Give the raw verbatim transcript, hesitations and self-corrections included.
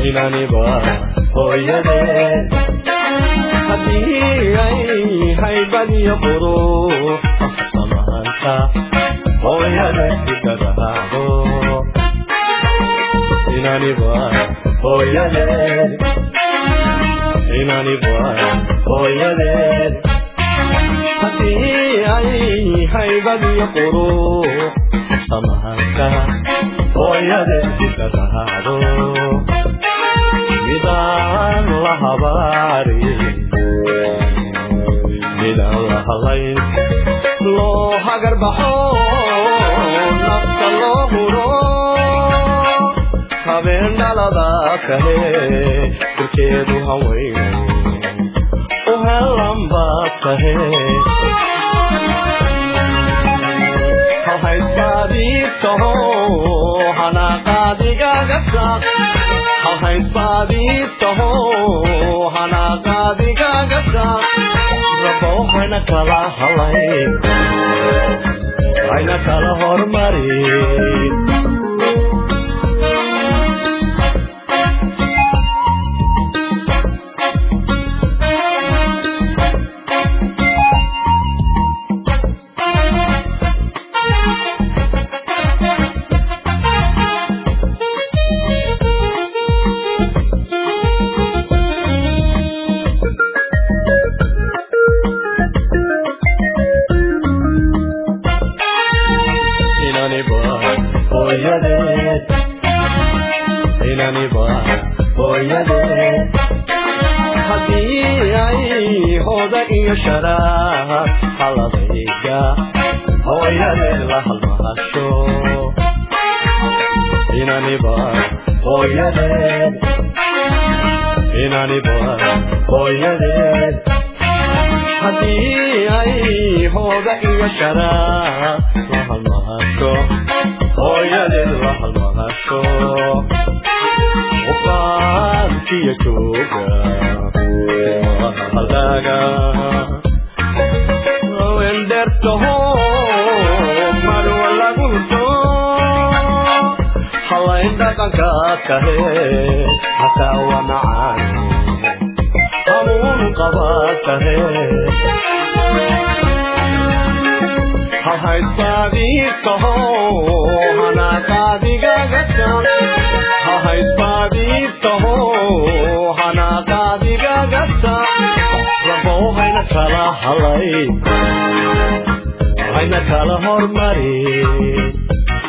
inani ba hooyade haddii ay haybadiyo qurux samaanta hooyade idagaado inani ba hooyade inani ba hooyade haddii ay haybadiyo qurux samaanta hooyade idagaado midaan la habaari midaan la halayn loo hagarbaxo nafta loo huro habeen dhalada kahe durkeedu haweyne u helanba kahe halhaysbaadiibtaho hanaaqaadigaagasa halhaysbaadiibtaho hanaaqaadigaagasa rabow hayna kala halay hayna kala hormari haddii ay hooda iyo sharaha haladayga hooyade la halmahasho inaniba hooyade inaniba hooyade haddii ay hooda iyo sharaha la halmahasho hooyade la halmahasho وقالتي جوجا هلاغا وين درته مالو ولا قلتو حلا عندك كاكه حتى ومعاني أمون قباته هاي صديقته أنا قادقة قدام هاي صديقته أنا قادقة قدام ربو هينا كلا هلاي هينا كلا هرمري